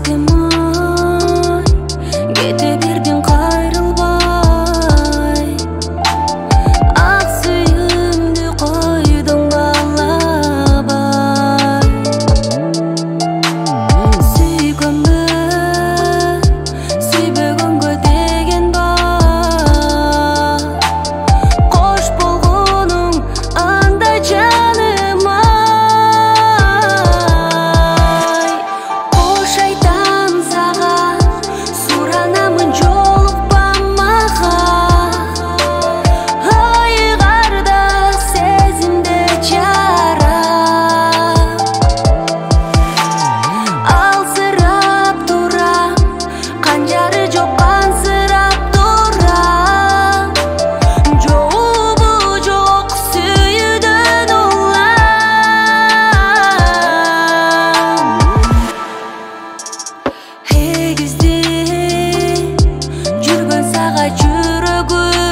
кетем ой, кете бердиң кайрылбай. Ак сүйүмдү койдуң баалабай. Сүйгөнбү, сүйбөгөнгө деген бар. Кош болгонуң андай жаным ай. Кош айтам сага, суранамын жолукпа мага. Айыгарда сезимде жара. Алсырап турам, канжары жок кансырап турам. Жообу жок сүйүүдөн улам. Эгизди жүргөн сага жүрөгүм.